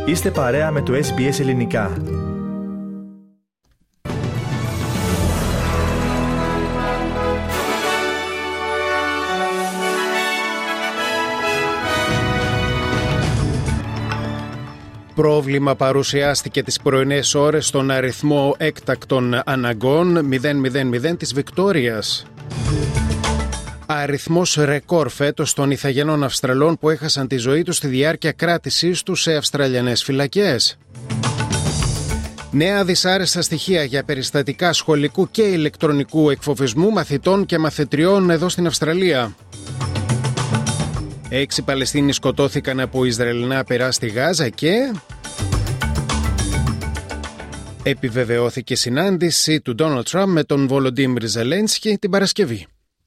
Είστε παρέα με το SBS Ελληνικά. Πρόβλημα παρουσιάστηκε τις πρωινές ώρες στον αριθμό έκτακτων αναγκών 000 της Βικτόριας. Αριθμός ρεκόρ φέτος των ηθαγενών Αυστραλών που έχασαν τη ζωή τους στη διάρκεια κράτησής τους σε Αυστραλιανές φυλακές. Νέα δυσάρεστα στοιχεία για περιστατικά σχολικού και ηλεκτρονικού εκφοβισμού μαθητών και μαθητριών εδώ στην Αυστραλία. 6 Παλαιστίνοι σκοτώθηκαν από Ισραηλινά πυρά στη Γάζα και επιβεβαιώθηκε συνάντηση του Ντόναλντ Τραμπ με τον Βολοντίμιρ Ζελένσκι την Παρασκευή.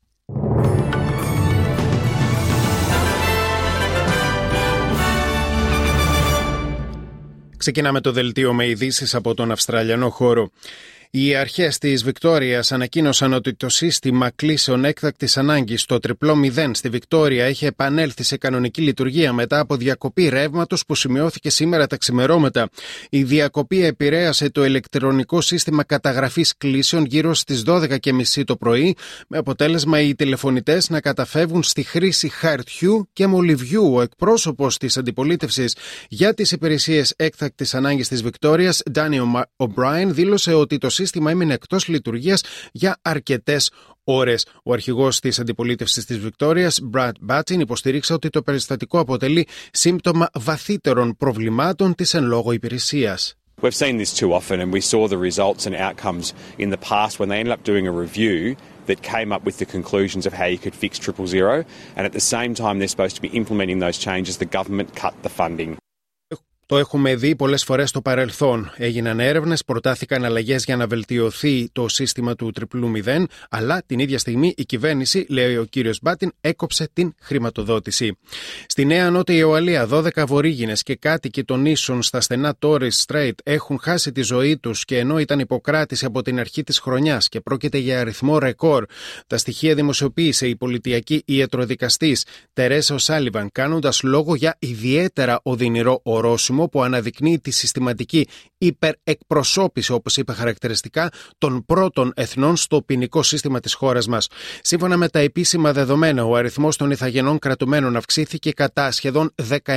Ξεκινάμε το δελτίο με ειδήσεις από τον Αυστραλιανό χώρο. Οι αρχές της Βικτόριας ανακοίνωσαν ότι το σύστημα κλήσεων έκτακτης ανάγκης στο 000 στη Βικτόρια έχει επανέλθει σε κανονική λειτουργία μετά από διακοπή ρεύματος που σημειώθηκε σήμερα τα ξημερώματα. Η διακοπή επηρέασε το ηλεκτρονικό σύστημα καταγραφής κλήσεων γύρω στις 12:30 το πρωί, με αποτέλεσμα οι τηλεφωνητές να καταφεύγουν στη χρήση χαρτιού και μολυβιού. Ο εκπρόσωπος της αντιπολίτευσης για τις υπηρεσίες έκτακτης ανάγκης της Βικτόριας, Ντάνι O'Brien, δήλωσε ότι το σύστημα έμεινε εκτός λειτουργίας για αρκετές ώρες. Ο αρχηγός της αντιπολίτευσης της Βικτόριας, Brad Battin, υποστήριξε ότι το περιστατικό αποτελεί σύμπτωμα βαθύτερων προβλημάτων της εν λόγω υπηρεσίας. We've seen this too often and we saw the results and outcomes in the past when they ended up doing a review that came up with the conclusions of how you could fix 000, and at the same time they're supposed to be implementing those changes, the government cut the funding. Το έχουμε δει πολλές φορές στο παρελθόν. Έγιναν έρευνες, προτάθηκαν αλλαγές για να βελτιωθεί το σύστημα του 000, αλλά την ίδια στιγμή η κυβέρνηση, λέει ο κύριος Μπάτιν, έκοψε την χρηματοδότηση. Στη Νέα Νότια Ουαλία, 12 Βορήγινες και κάτοικοι των νήσων στα στενά Torres Strait έχουν χάσει τη ζωή τους, και ενώ ήταν υποκράτηση από την αρχή της χρονιάς και πρόκειται για αριθμό ρεκόρ. Τα στοιχεία δημοσιοποίησε η πολιτιακή ιατροδικαστής Τερέσα O'Sullivan, κάνοντας λόγο για ιδιαίτερα οδυνηρό ορόσημο που αναδεικνύει τη συστηματική υπερεκπροσώπηση, όπως είπε χαρακτηριστικά, των πρώτων εθνών στο ποινικό σύστημα της χώρας μας. Σύμφωνα με τα επίσημα δεδομένα, ο αριθμός των ηθαγενών κρατουμένων αυξήθηκε κατά σχεδόν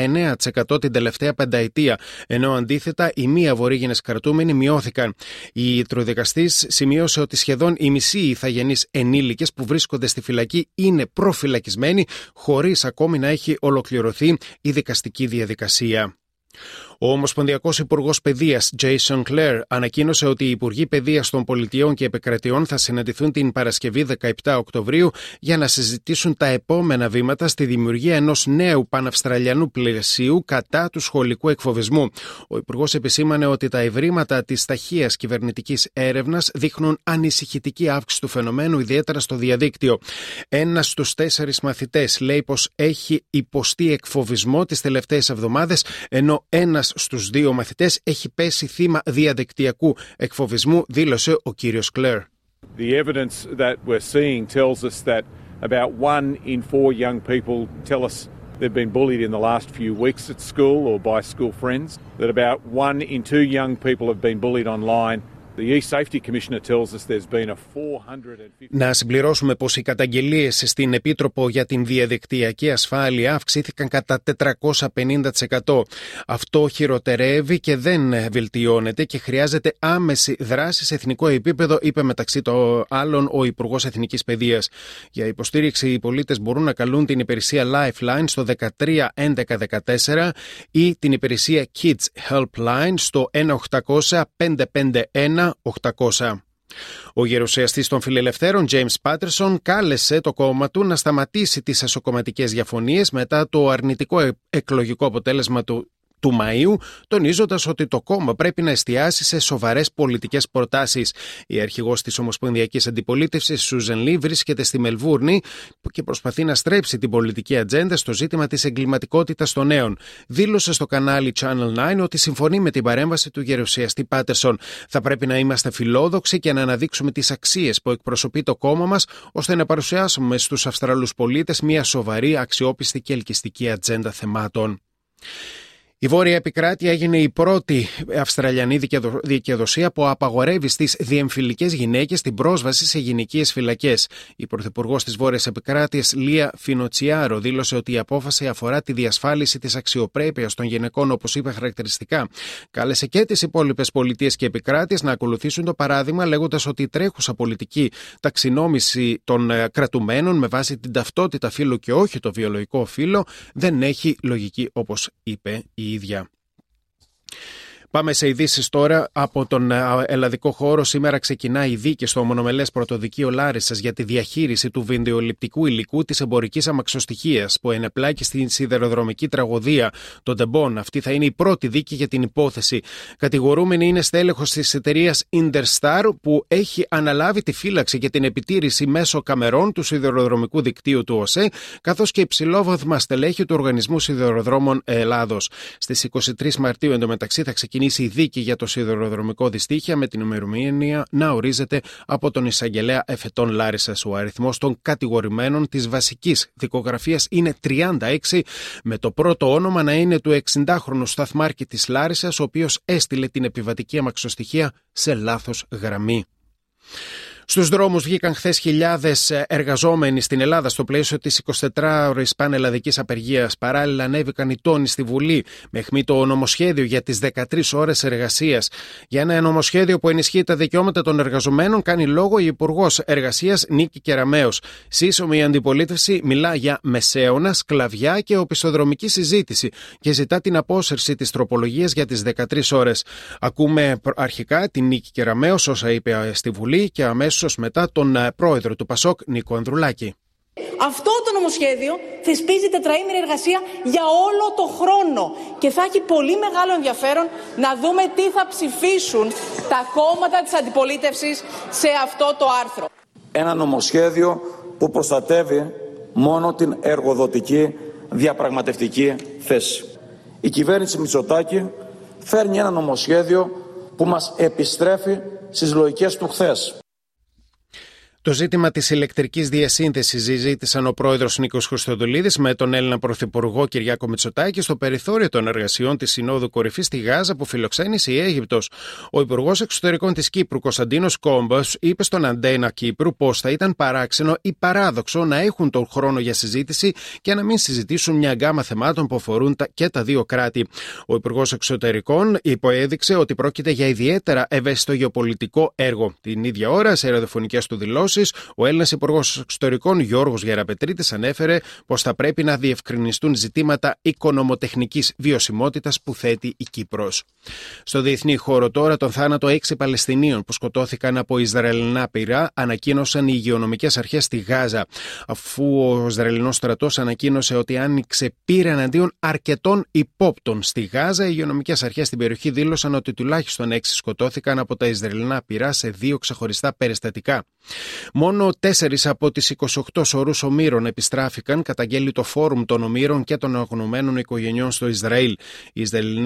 19% την τελευταία πενταετία, ενώ αντίθετα οι μη αβορήγινες κρατούμενοι μειώθηκαν. Η ιατροδικαστής σημείωσε ότι σχεδόν οι μισοί ηθαγενείς ενήλικες που βρίσκονται στη φυλακή είναι προφυλακισμένοι, χωρίς ακόμη να έχει ολοκληρωθεί η δικαστική διαδικασία. Ο Ομοσπονδιακός Υπουργός Παιδείας, Jason Clare, ανακοίνωσε ότι οι Υπουργοί Παιδείας των Πολιτειών και Επικρατειών θα συναντηθούν την Παρασκευή 17 Οκτωβρίου για να συζητήσουν τα επόμενα βήματα στη δημιουργία ενός νέου παναυστραλιανού πλαισίου κατά του σχολικού εκφοβισμού. Ο Υπουργός επισήμανε ότι τα ευρήματα της ταχείας κυβερνητικής έρευνας δείχνουν ανησυχητική αύξηση του φαινομένου, ιδιαίτερα στο διαδίκτυο. 1 στους 4 μαθητές λέει πως έχει υποστεί εκφοβισμό τις τελευταίες εβδομάδες, ενώ 1 στους 2 μαθητές έχει πέσει θύμα διαδικτυακού εκφοβισμού, δήλωσε ο κύριος Κλέρ. The evidence that we're seeing tells us that about 1 in 4 young people tell us they've been bullied in the last few weeks at school or by school friends, that about 1 in 2 young people have been bullied online. The E-Safety Commissioner tells us there's been a 450... Να συμπληρώσουμε πως οι καταγγελίες στην Επίτροπο για την Διαδικτυακή Ασφάλεια αυξήθηκαν κατά 450%. Αυτό χειροτερεύει και δεν βελτιώνεται και χρειάζεται άμεση δράση σε εθνικό επίπεδο, είπε μεταξύ των άλλων ο Υπουργός Εθνικής Παιδείας. Για υποστήριξη οι πολίτες μπορούν να καλούν την υπηρεσία Lifeline στο 13 11 14 ή την υπηρεσία Kids Helpline στο 1-800-551-800. Ο γερουσιαστής των Φιλελευθέρων, James Patterson, κάλεσε το κόμμα του να σταματήσει τις εσωκομματικές διαφωνίες μετά το αρνητικό εκλογικό αποτέλεσμα του Μαΐου, τονίζοντας ότι το κόμμα πρέπει να εστιάσει σε σοβαρές πολιτικές προτάσεις. Η αρχηγός της Ομοσπονδιακής Αντιπολίτευσης, Σούζαν Λι, βρίσκεται στη Μελβούρνη και προσπαθεί να στρέψει την πολιτική ατζέντα στο ζήτημα της εγκληματικότητας των νέων. Δήλωσε στο κανάλι Channel 9 ότι συμφωνεί με την παρέμβαση του γερουσιαστή Πάτερσον. Θα πρέπει να είμαστε φιλόδοξοι και να αναδείξουμε τις αξίες που εκπροσωπεί το κόμμα μας, ώστε να παρουσιάσουμε στους Αυστραλούς πολίτες μια σοβαρή, αξιόπιστη και ελκυστική ατζέντα θεμάτων. Η Βόρεια Επικράτεια έγινε η πρώτη Αυστραλιανή δικαιοδοσία που απαγορεύει στις διεμφυλικές γυναίκες την πρόσβαση σε γυναικείες φυλακές. Η Πρωθυπουργός της Βόρειας Επικράτειας, Λία Φινοτσιάρο, δήλωσε ότι η απόφαση αφορά τη διασφάλιση της αξιοπρέπειας των γυναικών, όπως είπε χαρακτηριστικά. Κάλεσε και τις υπόλοιπες πολιτείες και επικράτειες να ακολουθήσουν το παράδειγμα, λέγοντας ότι η τρέχουσα πολιτική ταξινόμηση των κρατουμένων με βάση την ταυτότητα φύλου και όχι το βιολογικό φύλο δεν έχει λογική, όπως είπε η ίδια. Πάμε σε ειδήσεις τώρα από τον ελλαδικό χώρο. Σήμερα ξεκινά η δίκη στο μονομελές πρωτοδικείο Λάρισσας για τη διαχείριση του βιντεοληπτικού υλικού της εμπορικής αμαξοστοιχείας που ενεπλάκη στην σιδηροδρομική τραγωδία των Ντεμπών. Αυτή θα είναι η πρώτη δίκη για την υπόθεση. Κατηγορούμενη είναι στέλεχος της εταιρείας Interstar που έχει αναλάβει τη φύλαξη και την επιτήρηση μέσω καμερών του σιδηροδρομικού δικτύου του ΟΣΕ, καθώς και υψηλόβαθμα στελέχη του Οργανισμού Σιδηροδρόμων Ελλάδος. Στις 23 Μαρτίου εντωμεταξύ θα ξεκινήσει η δίκη για το σιδηροδρομικό δυστύχια με την ημερομηνία να ορίζεται από τον εισαγγελέα εφετών Λάρισσας. Ο αριθμός των κατηγορημένων της βασικής δικογραφίας είναι 36, με το πρώτο όνομα να είναι του 60χρονου σταθμάρχη της Λάρισσας, ο οποίος έστειλε την επιβατική αμαξοστοιχεία σε λάθος γραμμή. Στους δρόμους βγήκαν χθες χιλιάδες εργαζόμενοι στην Ελλάδα στο πλαίσιο της 24ωρης πανελλαδικής απεργίας. Παράλληλα, ανέβηκαν οι τόνοι στη Βουλή με αιχμή το νομοσχέδιο για τις 13 ώρες εργασίας. Για ένα νομοσχέδιο που ενισχύει τα δικαιώματα των εργαζομένων, κάνει λόγο η Υπουργός Εργασίας Νίκη Κεραμέως. Σύσσωμη η αντιπολίτευση μιλά για μεσαίωνα, σκλαβιά και οπισθοδρομική συζήτηση και ζητά την απόσυρση της τροπολογίας για τις 13 ώρες. Ακούμε αρχικά την Νίκη Κεραμέως όσα είπε στη Βουλή και αμέσως μετά τον πρόεδρο του ΠΑΣΟΚ, Νίκο Ανδρουλάκη. Αυτό το νομοσχέδιο θεσπίζει τετραήμερη εργασία για όλο το χρόνο και θα έχει πολύ μεγάλο ενδιαφέρον να δούμε τι θα ψηφίσουν τα κόμματα της αντιπολίτευσης σε αυτό το άρθρο. Ένα νομοσχέδιο που προστατεύει μόνο την εργοδοτική διαπραγματευτική θέση. Η κυβέρνηση Μητσοτάκη φέρνει ένα νομοσχέδιο που μας επιστρέφει στις λογικές του χθες. Το ζήτημα της ηλεκτρικής διασύνθεσης συζήτησαν ο πρόεδρος Νίκος Χριστοδουλίδης με τον Έλληνα Πρωθυπουργό Κυριάκο Μητσοτάκη στο περιθώριο των εργασιών της Συνόδου Κορυφής στη Γάζα που φιλοξένησε η Αίγυπτος. Ο Υπουργός Εξωτερικών της Κύπρου Κωνσταντίνος Κόμπος είπε στον Αντένα Κύπρου πως θα ήταν παράξενο ή παράδοξο να έχουν τον χρόνο για συζήτηση και να μην συζητήσουν μια γκάμα θεμάτων που αφορούν και τα δύο κράτη. Ο Υπουργός Εξωτερικών υποέδειξε ότι πρόκειται για ιδιαίτερα ευαίσθητο γεωπολιτικό έργο. Την ίδια ώρα, σε ραδιοφωνικές του δηλώσεις, ο Έλληνας Υπουργός Εξωτερικών Γιώργος Γεραπετρίτης ανέφερε πως θα πρέπει να διευκρινιστούν ζητήματα οικονομοτεχνικής βιωσιμότητας που θέτει η Κύπρος. Στο διεθνή χώρο τώρα, τον θάνατο 6 Παλαιστινίων που σκοτώθηκαν από Ισραηλινά πυρά ανακοίνωσαν οι υγειονομικές αρχές στη Γάζα, αφού ο Ισραηλινός στρατός ανακοίνωσε ότι άνοιξε πύρα εναντίον αρκετών υπόπτων στη Γάζα. Οι υγειονομικές αρχές στην περιοχή δήλωσαν ότι τουλάχιστον 6 σκοτώθηκαν από τα Ισραηλινά πυρά σε 2 ξεχωριστά περιστατικά. Μόνο 4 από τις 28 σωρούς ομήρων επιστράφηκαν, καταγγέλει το Φόρουμ των Ομήρων και των Αγνοωμένων Οικογενειών στο Ισραήλ. Οι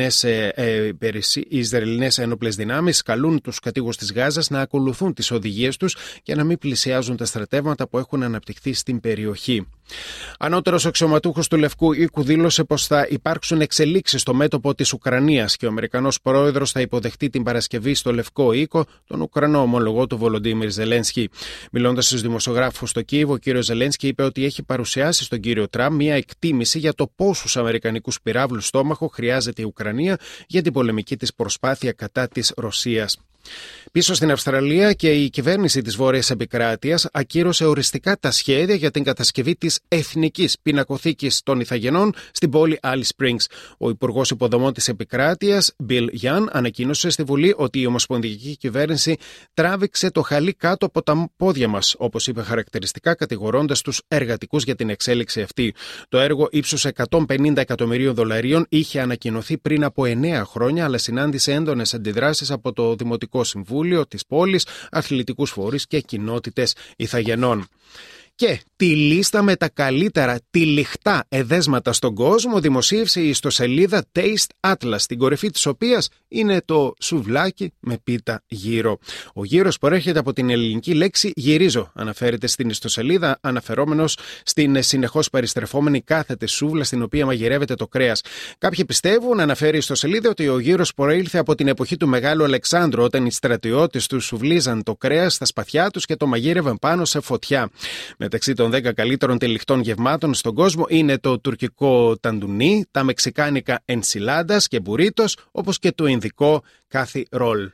Ισραηλινές ένοπλες δυνάμεις καλούν τους κατοίκους της Γάζας να ακολουθούν τις οδηγίες τους και να μην πλησιάζουν τα στρατεύματα που έχουν αναπτυχθεί στην περιοχή. Ανώτερος αξιωματούχος του Λευκού Οίκου δήλωσε πως θα υπάρξουν εξελίξεις στο μέτωπο της Ουκρανίας και ο Αμερικανός πρόεδρος θα υποδεχτεί την Παρασκευή στο Λευκό Οίκο τον Ουκρανό ομολογό του Βολοντίμιρ Ζελένσκι. Μιλώντας στους δημοσιογράφους στο Κίεβο, ο κύριος Ζελένσκι είπε ότι έχει παρουσιάσει στον κύριο Τραμπ μια εκτίμηση για το πόσους αμερικανικούς πυράβλους στόμαχο χρειάζεται η Ουκρανία για την πολεμική της προσπάθεια κατά της Ρωσίας. Πίσω στην Αυστραλία και η κυβέρνηση της Βόρειας Επικράτειας ακύρωσε οριστικά τα σχέδια για την κατασκευή της Εθνικής Πινακοθήκης των Ιθαγενών στην πόλη Alice Springs. Ο Υπουργός Υποδομών της Επικράτειας, Bill Young, ανακοίνωσε στη Βουλή ότι η Ομοσπονδιακή Κυβέρνηση τράβηξε το χαλί κάτω από τα πόδια μας, όπως είπε χαρακτηριστικά, κατηγορώντας τους εργατικούς για την εξέλιξη αυτή. Το έργο ύψους $150 εκατομμυρίων είχε ανακοινωθεί πριν από 9 χρόνια, αλλά συνάντησε έντονες αντιδράσεις από το Δημοτικό Συμβούλιο της πόλης, αθλητικούς φορείς και κοινότητες Ιθαγενών. Και τη λίστα με τα καλύτερα τυλιχτά εδέσματα στον κόσμο δημοσίευσε η ιστοσελίδα Taste Atlas, στην κορυφή της οποίας είναι το σουβλάκι με πίτα γύρο. Ο γύρος προέρχεται από την ελληνική λέξη γυρίζω, αναφέρεται στην ιστοσελίδα, αναφερόμενος στην συνεχώς περιστρεφόμενη κάθετη σούβλα στην οποία μαγειρεύεται το κρέας. Κάποιοι πιστεύουν, αναφέρει η ιστοσελίδα, ότι ο γύρος προήλθε από την εποχή του Μεγάλου Αλεξάνδρου, όταν οι στρατιώτες του σουβλίζαν το κρέας στα σπαθιά τους και το μαγείρευαν πάνω σε φωτιά. Μεταξύ των 10 καλύτερων τυλιχτών γευμάτων στον κόσμο είναι το τουρκικό ταντουνί, τα μεξικάνικα ενσιλάντας και μπουρίτος, όπως και το ινδικό κάθι ρολ.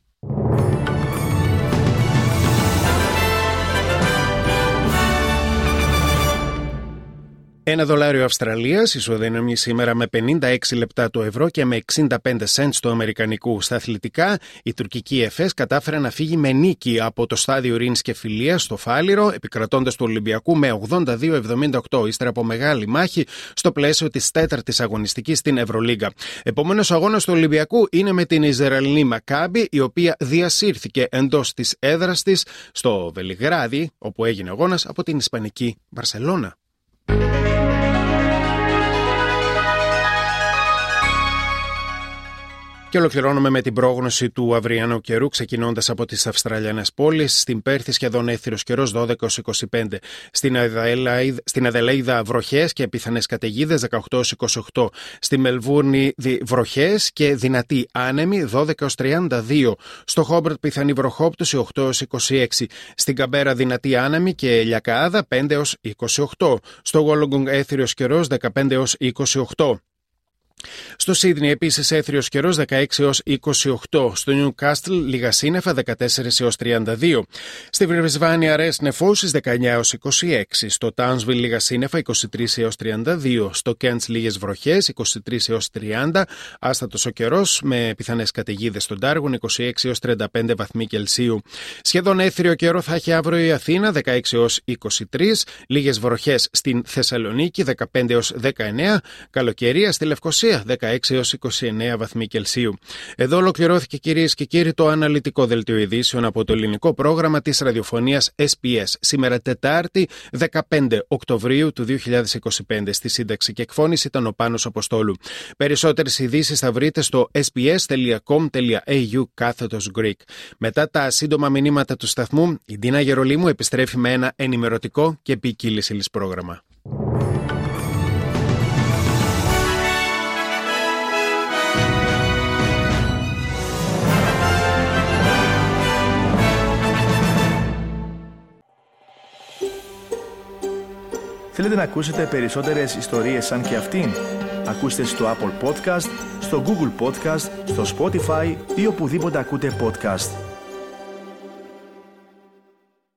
$1 Αυστραλίας ισοδυναμεί σήμερα με 56 λεπτά το ευρώ και με 65 cents το αμερικανικού. Στα αθλητικά, η τουρκική ΕΦΕΣ κατάφερε να φύγει με νίκη από το στάδιο ειρήνης και φιλίας στο Φάληρο, επικρατώντας του Ολυμπιακού με 82-78, ύστερα από μεγάλη μάχη στο πλαίσιο της 4ης αγωνιστικής στην Ευρωλίγκα. Επόμενος αγώνας του Ολυμπιακού είναι με την Ισραηλινή Μακάμπι, η οποία διασύρθηκε εντός της έδρας της στο Βελιγράδι, όπου έγινε αγώνας, από την Ισπανική Μπαρσελόνα. Και ολοκληρώνουμε με την πρόγνωση του αυριανού καιρού, ξεκινώντας από τις Αυστραλιανές πόλεις. Στην Πέρθη σχεδόν έθυρος καιρός 12-25. Στην Αδελαίδα βροχές και πιθανές καταιγίδες 18-28. Στη Μελβούρνη βροχές και δυνατή άνεμη 12-32. Στο Χόμπερτ πιθανή βροχόπτωση 8-26. Στην Καμπέρα δυνατή άνεμη και ελιακαάδα 5-28. Στο Γόλογκονγκ έθυρος καιρός 15-28. Στο Σίδνεϊ επίσης έθριος καιρός 16-28. Στο Νιουκάστλ λίγα σύννεφα 14-32. Στη Βρυσβάνη αραιές νεφώσεις 19-26. Στο Τάουνσβιλ λίγα σύννεφα 23-32. Στο Κέντς λίγες βροχές 23-30. Άστατος ο καιρός με πιθανές καταιγίδες στον Ντάργουν 26-35 βαθμοί Κελσίου. Σχεδόν έθριο καιρό θα έχει αύριο η Αθήνα 16-23. Λίγες βροχές στην Θεσσαλονίκη 15-19. Καλοκαιρία στη Λευκοσία 16-29 βαθμοί Κελσίου. Εδώ ολοκληρώθηκε, κυρίες και κύριοι, το αναλυτικό δελτίο ειδήσεων από το ελληνικό πρόγραμμα της ραδιοφωνίας SBS. Σήμερα Τετάρτη 15 Οκτωβρίου του 2025. Στη σύνταξη και εκφώνηση ήταν ο Πάνος Αποστόλου. Περισσότερες ειδήσεις θα βρείτε στο sbs.com.au/Greek. Μετά τα σύντομα μηνύματα του σταθμού, η Ντίνα Γερολίμου επιστρέφει με ένα ενημερωτικό και ποικίλης ύλης πρόγραμμα. Θέλετε να ακούσετε περισσότερες ιστορίες σαν και αυτήν? Ακούστε στο Apple Podcast, στο Google Podcast, στο Spotify ή οπουδήποτε ακούτε podcast.